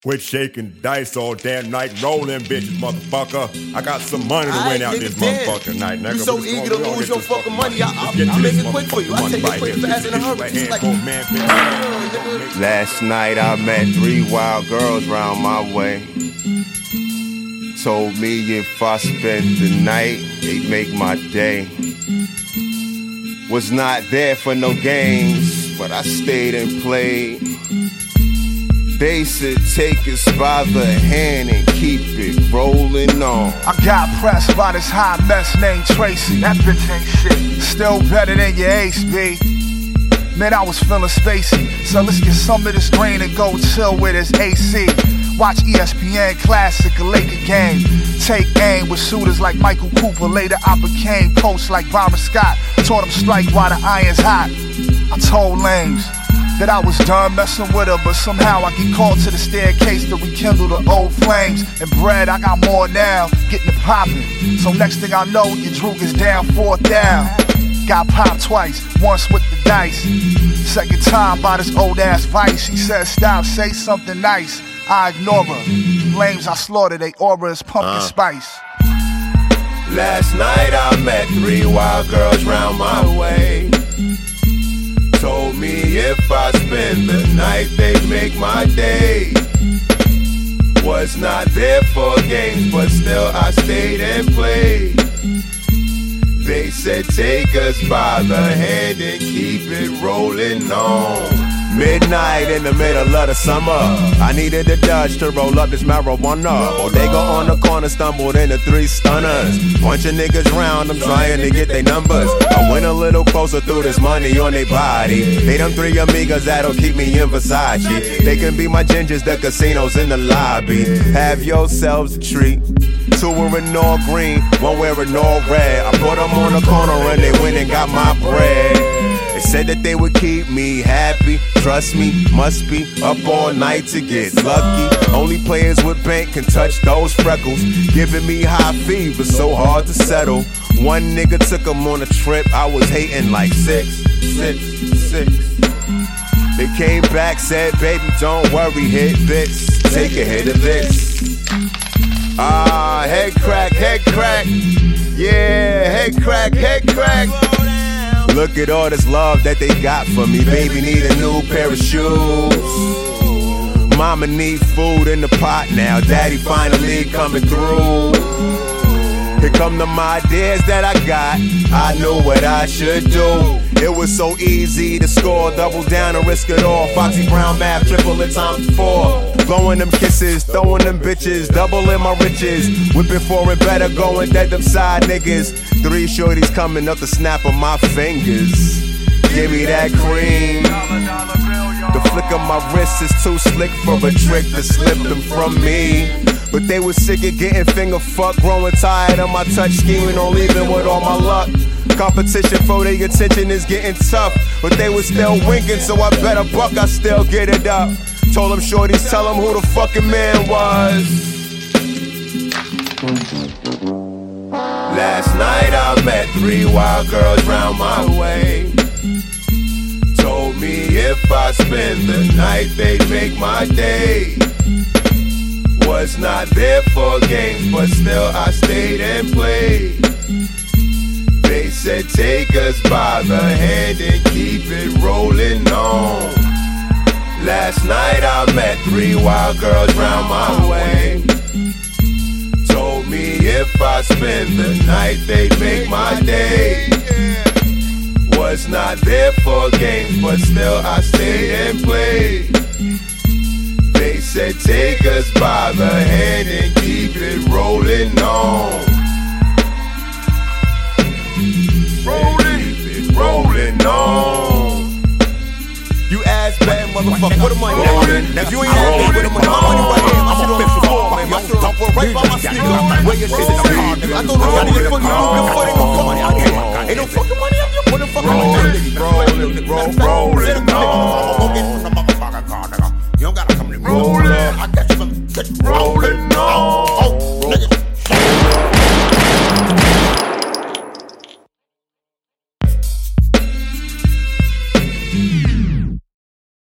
Quit shaking dice all damn night, rolling bitches, motherfucker. I got some money to win out this motherfucker night, nigga. You so eager to lose your fucking money, I'll make it quick for you. I'll take it quick fast in a hurry. Last night I met 3 wild girls round my way. Told me if I spent the night, they'd make my day. Was not there for no games, but I stayed and played. They said take us by the hand and keep it rolling on. I got pressed by this hot mess named Tracy. That bitch ain't shit. Still better than your ace, B. Man, I was feeling spacey. So let's get some of this green and go chill with this AC. Watch ESPN Classic, a Laker game. Take aim with shooters like Michael Cooper. Later I became coach like Byron Scott. Taught him strike while the iron's hot. I told lames that I was done messing with her, but somehow I get called to the staircase to rekindle the old flames. And bread, I got more now, getting it poppin'. So next thing I know, your droog is down, 4th down. Got popped twice, once with the dice. Second time by this old ass vice. She said, stop, say something nice. I ignore her. Flames I slaughter, they aura is pumpkin spice. Last night I met 3 wild girls round my way. Told me if I spend the night, they'd make my day. Was not there for games, but still I stayed and played. They said take us by the hand and keep it rolling on. Midnight in the middle of the summer, I needed a Dutch to roll up this marijuana. Bodega on the corner, stumbled into 3 stunners. Bunch of niggas round, I'm trying to get their numbers. I went a little closer, threw this money on their body. They them 3 amigas that'll keep me in Versace. They can be my gingers, the casinos in the lobby. Have yourselves a treat. 2 were in all green, 1 wearing all red. I put them on the corner and they went and got my bread. They said that they would keep me happy. Trust me, must be up all night to get lucky. Only players with bank can touch those freckles. Giving me high fever, so hard to settle. 1 nigga took him on a trip, I was hating like 6. They came back, said, baby, don't worry, hit this. Take a hit of this. Ah, head crack, yeah, head crack. Look at all this love that they got for me. Baby need a new pair of shoes. Mama need food in the pot now. Daddy finally coming through. Here come the ideas that I got. I knew what I should do. It was so easy to score, double down and risk it all. Foxy Brown math, triple it times 4. Blowing them kisses, throwing them bitches, doubling my riches. Whipping for it better, going dead them side niggas. 3 shorties coming up the snap of my fingers. Give me that cream. The flick of my wrist is too slick for a trick to slip them from me. But they was sick of getting finger fucked, growing tired of my touch, scheming on leaving with all my luck. Competition for their attention is getting tough, but they was still winking, so I better buck, I still get it up. Told them shorties, tell them who the fucking man was. Last night I met 3 wild girls round my way. Told me if I spend the night, they'd make my day. Was not there for games, but still I stayed and played. They said take us by the hand and keep it rolling on. Last night I met 3 wild girls round my way. Told me if I spend the night, they'd make my day. Was not there for games, but still I stayed and played. They said take us by the hand and keep it rolling on. Rolling on. You ass bad motherfucker, what am I doing? Now if you ain't ass bad, what am I doing right here? I'm on the floor, man. My shit up right by my sneaker. Where your shit is at? I know the money is fucking moving before they don't come money out here. Ain't no fucking money out here. What the fuck am I doing? Rolling on.